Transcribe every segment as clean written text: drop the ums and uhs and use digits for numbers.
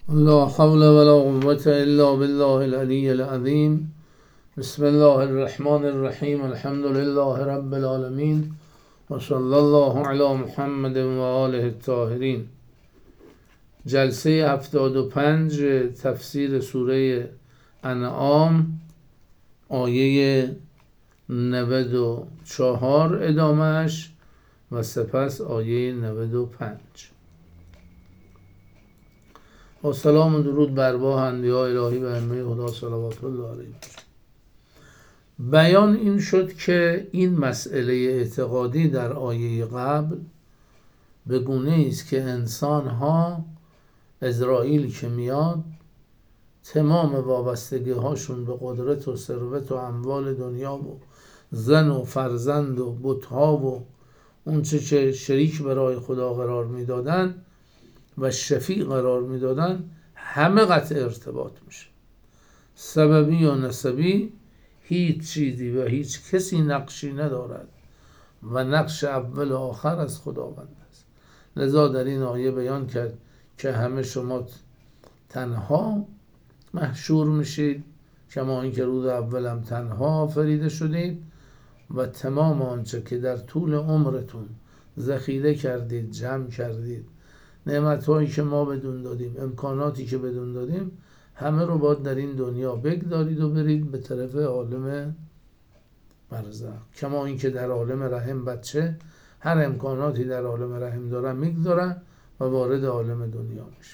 لا حول ولا قوة إلا بالله العلي العظيم. بسم الله الرحمن الرحیم. الحمد لله رب العالمین و صلی الله علی محمد و آله الطاهرین. جلسه 75 تفسیر سوره انعام، آیه 94 ادامهش و سپس آیه 95. با سلام و درود بر با انبیاء الهی و ائمه خدا صلوات الله علیهم. بیان این شد که این مسئله اعتقادی در آیه قبل به گونه است که انسان ها، عزرائیل که میاد، تمام وابستگی هاشون به قدرت و ثروت و اموال دنیا و زن و فرزند و بت‌ها و اون چه که شریک برای خدا قرار میدادن و شفیع قرار میدادن، همه قطع ارتباط میشه. سببی و نسبی هیچ چیزی و هیچ کسی نقشی ندارد و نقش اول و آخر از خداوند است. لذا در این آیه بیان کرد که همه شما تنها محشور میشید، کما اینکه روز اول هم تنها آفریده شدید و تمام آنچه که در طول عمرتون ذخیره کردید، جمع کردید، نعمت‌هایی که ما بدون دادیم، امکاناتی که بدون دادیم، همه رو باید در این دنیا بگذارید و برید به طرف عالم برزخ. کما اینکه در عالم رحم بچه هر امکاناتی در عالم رحم دارن میگذارن و وارد عالم دنیا میشه.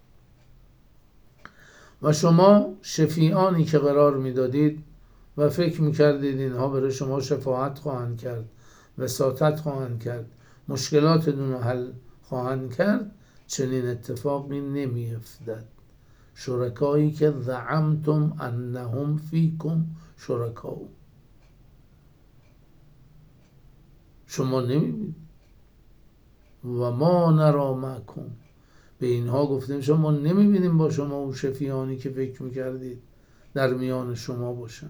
و شما شفیعانی که قرار میدادید و فکر میکردید اینها برای شما شفاعت خواهند کرد، وساطت خواهند کرد، مشکلاتتون رو حل خواهند کرد، چنین اتفاقی نمیافتد. شرکایی که زعمتم انهم فیکم شرکاء، شما نمیبینید. و ما نرا معکم، به اینها گفتیم شما نمیبینیم با شما اون شفیعانی که فکر میکردید در میان شما باشن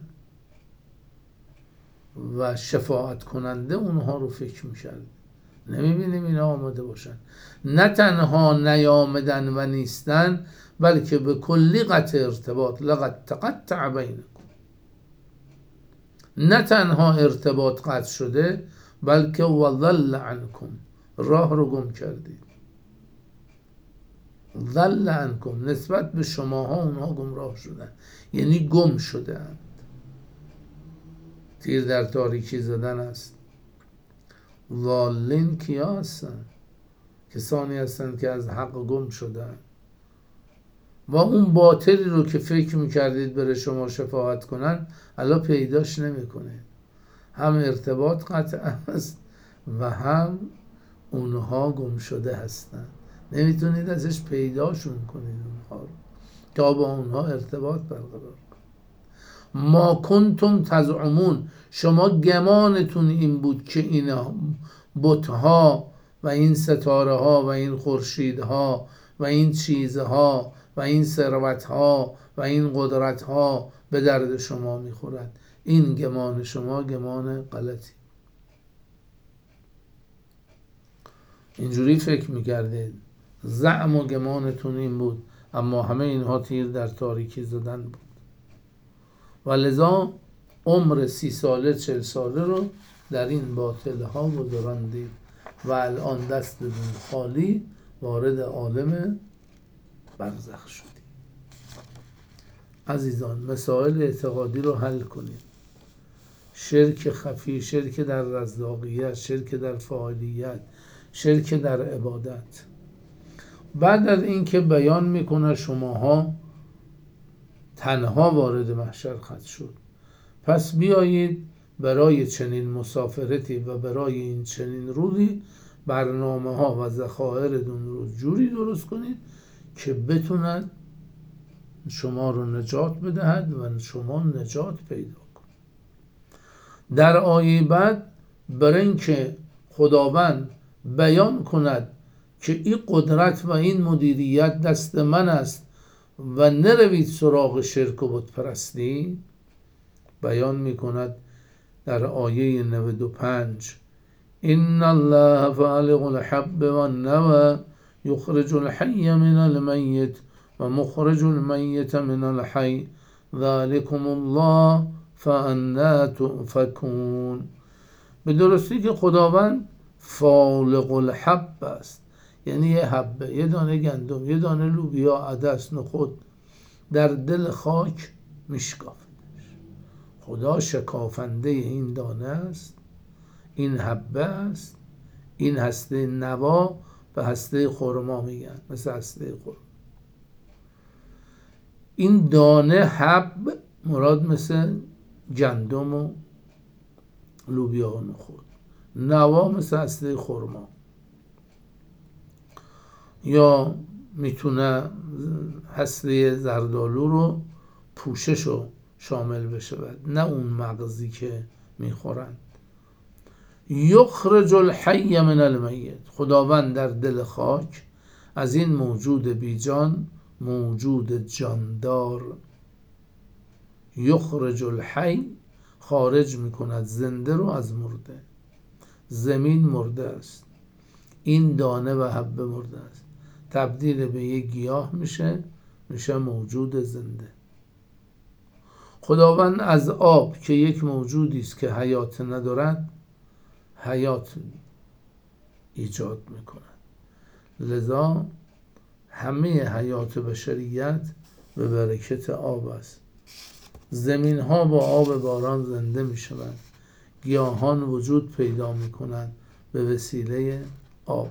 و شفاعت کننده اونها رو فکر میکردید، نمیبینیم اینا آمده باشن. نه تنها نیامدن و نیستن، بلکه به کلی قطع ارتباط. لقد تقطع بینکم، نه تنها ارتباط قطع شده، بلکه وضل عنکم، راه رو گم کردید. ضل عنکم، نسبت به شماها اونها گمراه شدن، یعنی گم شده اند. تیر در تاریکی زدن است. ضالین کیا هستن؟ کسانی هستند که از حق گم شدن و اون باطلی رو که فکر میکردید بره شما شفاعت کنن الان پیداش نمیکنه. هم ارتباط قطع است و هم اونها گم شده هستن، نمیتونید ازش پیداشون کنید اونها رو تا با اونها ارتباط برقرار کنید. ما کنتم تزعمون، شما گمانتون این بود که این بتها و این ستاره ها و این خورشیدها و این چیزها و این ثروتها و این قدرتها به درد شما میخورد. این گمان شما گمان غلطی. اینجوری فکر میکردید، زعم و گمانتون این بود، اما همه اینها تیر در تاریکی زدن بود. و لذا عمر 30 ساله 40 ساله رو در این باطل ها گذراندید و الان دستتون خالی وارد عالم برزخ شدید. عزیزان، مسائل اعتقادی رو حل کنید. شرک خفی، شرک در رزاقیت، شرک در فاعلیت، شرک در عبادت. بعد از اینکه بیان میکنه شماها تنها وارد محشر خواهید شد، پس بیایید برای چنین مسافرتی و برای این چنین روزی برنامه ها و ذخایرتون رو جوری درست کنید که بتونن شما رو نجات بدهد و شما نجات پیدا کنید. در آیه بعد برای اینکه خداوند بیان کند که این قدرت و این مدیریت دست من است و نروید سراغ شرک و بت پرستی، بیان میکند در آیه 95: ان الله فالق الحب والنوى یخرج الحی من المیت و مخرج المیت من الحی ذلکم الله فانا تؤفکون. به درستی که خداوند فالق الحب است، یعنی یه حبه، یه دانه گندم، یه دانه لوبیا، عدس، نخود در دل خاک میشکافدش. خدا شکافنده این دانه است، این حبه است، این هسته نوا به هسته خرما میگن، مثل هسته خرما. این دانه حب مراد مثل گندم و لوبیا و نخود، نوا مثل هسته خرما، یا میتونه هسته زردآلو رو پوشش رو شامل بشه، نه اون مغزی که میخورن. یخرج الحی من المیت، خداوند در دل خاک از این موجود بیجان موجود جاندار، یخرج الحی، خارج میکند زنده رو از مرده. زمین مرده است، این دانه و حبه مرده است، تبدیل به یک گیاه میشه موجود زنده. خداوند از آب که یک موجودی است که حیات ندارد حیات ایجاد میکند. لذا همه حیات بشریت به برکت آب است. زمین ها با آب باران زنده میشوند، گیاهان وجود پیدا میکنند به وسیله آب.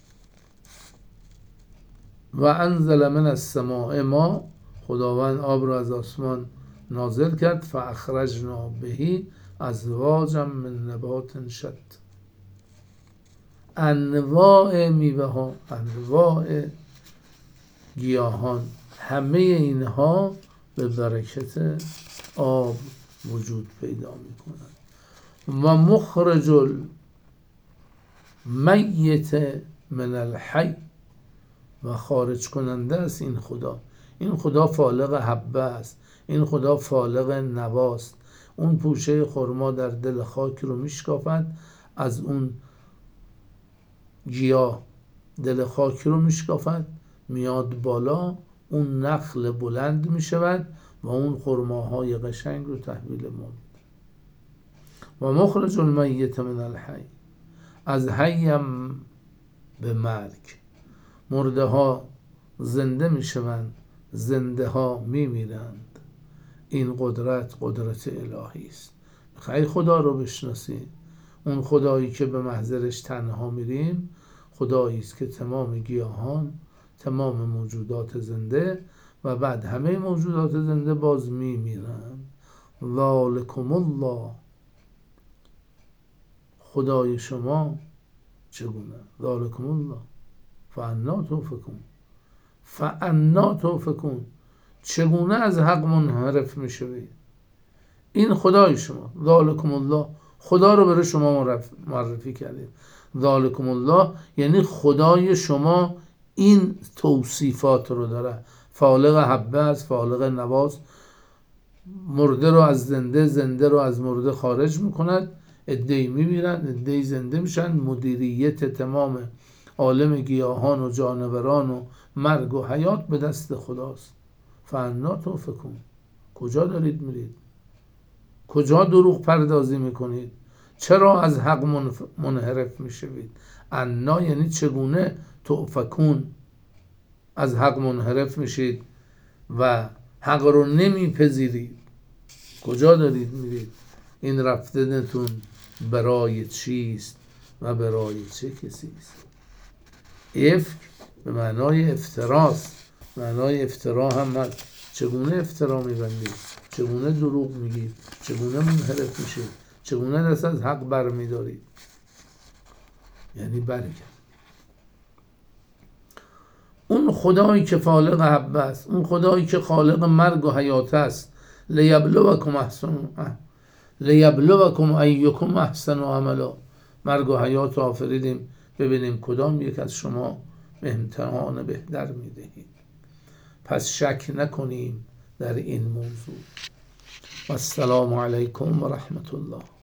و انزل من السماء ما، خداوند آب را از آسمان نازل کرد. فاخرجنا به ازواجا من نبات شتى، انواع میوه ها، انواع گیاهان، همه اینها به برکت آب وجود پیدا میکنند. و مخرج المیت من الحی، و خارج کننده است این خدا. این خدا فالق حبه است، این خدا فالق نواست. اون پوشه خرما در دل خاک رو میشکافد، از اون گیاه دل خاک رو میشکافد، میاد بالا، اون نخل بلند میشود و اون خرماهای قشنگ رو تحویل ما میده. و مخرج المیت من الحی، از حیم به مرگ، مرده ها زنده میشوند، زنده ها میمیرند. این قدرت الهی است. خیلی خدا رو بشناسید، اون خدایی که به محضرش تنها میریم، خدایی است که تمام گیاهان، تمام موجودات زنده و بعد همه موجودات زنده باز میمیرند. ذالکم الله، خدای شما چگونه؟ ذالکم الله فانا تؤفکون، فانا تؤفکون، چگونه از حق منحرف میشوید؟ این خدای شما، ذالکم الله، خدا رو برای شما معرفی کردیم. ذالکم الله یعنی خدای شما این توصیفات رو داره، فالق حبه است، فالق نواست، مرده رو از زنده، زنده رو از مرده خارج میکند، عده‌ای میمیرن، عده‌ای زنده میشن. مدیریت تمام عالم گیاهان و جانوران و مرگ و حیات به دست خداست. فانا تؤفکون، کجا دارید میرید؟ کجا دروغ پردازی میکنید؟ چرا از حق منحرف میشوید؟ انا یعنی چگونه، تؤفکون، از حق منحرف میشید و حق رو نمیپذیرید. کجا دارید میرید؟ این رفتنتون برای چیست و برای چه کسی است؟ افک به معنای افتراست، معنای افترا هم هست. چگونه افترا میبندید؟ چگونه دروغ میگید؟ چگونه منحرف میشید؟ چگونه دست از حق برمیدارید؟ یعنی برگرد. اون خدایی که فالق حبه است، اون خدایی که خالق مرگ و حیات است، لیبلوکم ایکم احسن عملا، مرگ و حیات آفریدیم ببینیم کدام یک از شما امتحان بهتر میدهید. پس شک نکنیم در این موضوع. و السلام علیکم و رحمت الله.